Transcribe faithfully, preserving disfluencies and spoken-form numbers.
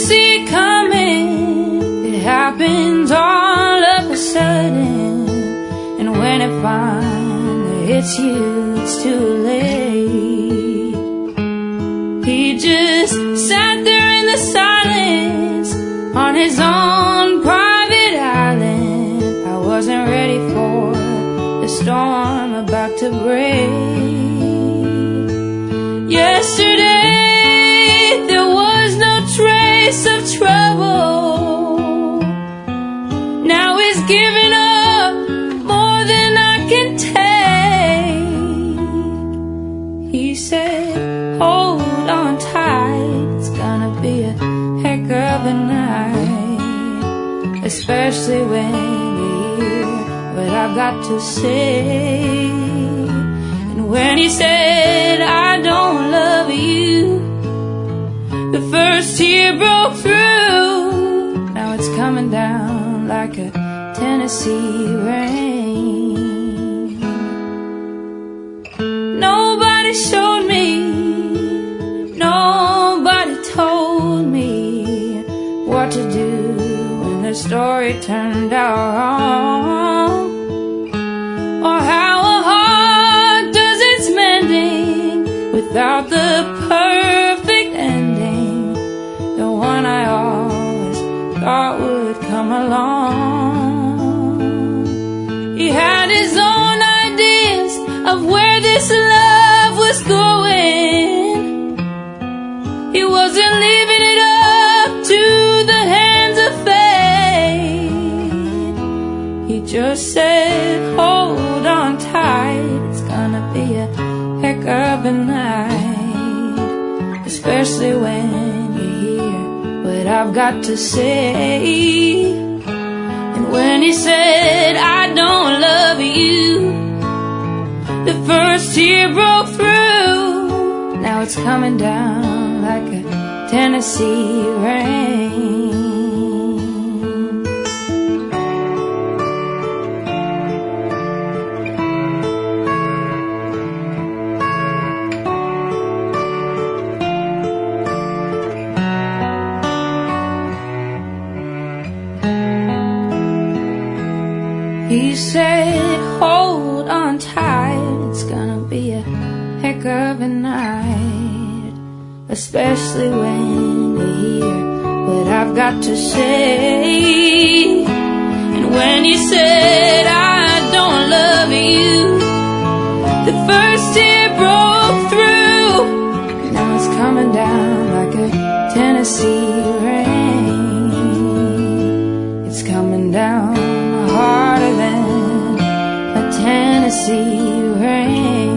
see it coming. It happens all of a sudden, and when it finally hits you, it's too late. He just sat there in the silence on his own private island. I wasn't ready for the storm about to break. Yesterday there was no trace of trouble. Now he's giving up more than I can take. He said, hold on tight, it's gonna be a heck of a night, especially when you hear what I've got to say. And when he said, I don't love you, the first tear broke through. Now it's coming down like a Tennessee rain. Nobody showed me, nobody told me what to do when the story turned out wrong, or how a heart does its mending without the perfect ending, the one I always thought would come along. He had his own ideas of where this love was going. He wasn't leaving it up to the hands of fate. He just said, hold on tight, it's gonna be a heck of a night, especially when you hear what I've got to say. And when he said, I don't love you, the first tear broke through. Now it's coming down like a Tennessee rain. He said, hold on tight, it's gonna be a heck of a night, especially when you hear what I've got to say. And when you said, I don't love you, the first tear broke through. Now it's coming down like a Tennessee rain. It's coming down harder than a Tennessee rain.